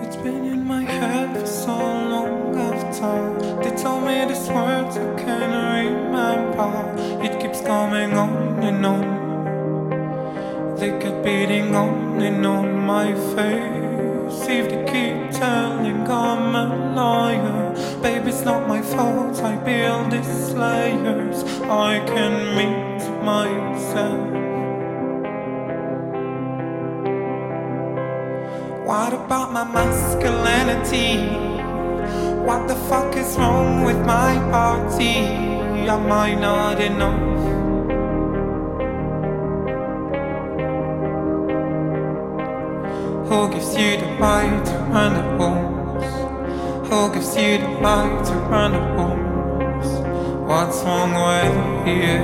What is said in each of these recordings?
It's been in my head for so long after they told me these words I can't remember. It keeps coming on and on. They kept beating on and on my face. If they keep telling I'm a liar, baby, it's not my fault. I build these layers. I can meet myself. What about my masculinity? What the fuck is wrong with my body? Am I not enough? Who gives you the right to run the walls? Who gives you the right to run the walls? What's wrong with you?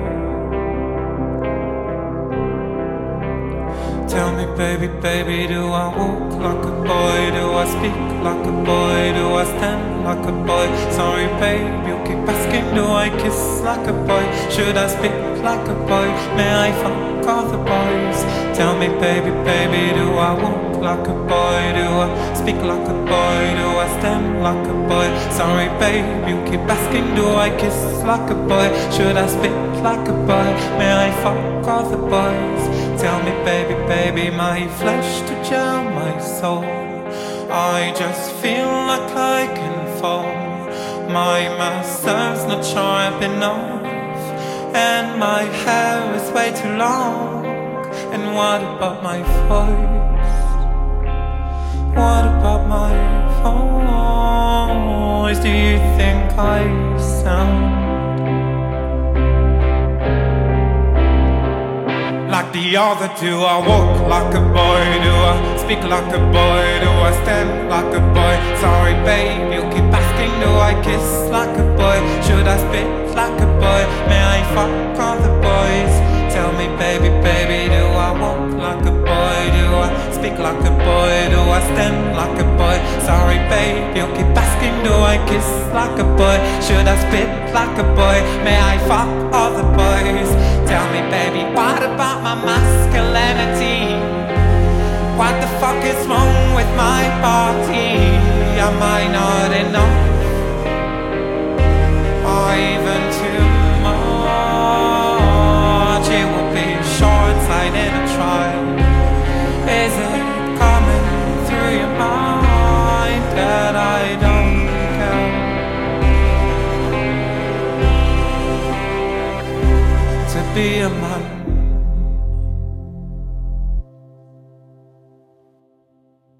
Tell me, baby, baby, do I walk like a boy? Do I speak like a boy? Do I stand like a boy? Sorry, babe, you keep asking, do I kiss like a boy? Should I speak like a boy? May I fuck all the boys? Tell me, baby, baby, do I walk like a boy? Do I speak like a boy? Do I stand like a boy? Sorry, babe, you keep asking, do I kiss like a boy? Should I speak like a boy? May I fuck all the boys? Tell me, baby, baby, my flesh to gel my soul. I just feel like I can fall. My muscles not sharp enough, and my hair is way too long. And what about my voice? What about my voice? Do you think I sound like the other? Do I walk like a boy? Do I speak like a boy? Do I stand like a boy? Sorry, babe, you keep asking, do I kiss like a boy? Should I spit like a boy? May I fuck all the boys? Tell me, baby, baby, do I walk like a boy? Do I speak like a boy? Do I stand like a boy? Sorry, babe, you keep asking, do I kiss like a boy? Should I spit like a boy? May I fuck all the boys? Tell me, baby, what about my masculinity? What the fuck is wrong with my body? Am I not enough? Or even too much? It would be short-sighted and try. Is it coming through your mind that I don't care to be a man?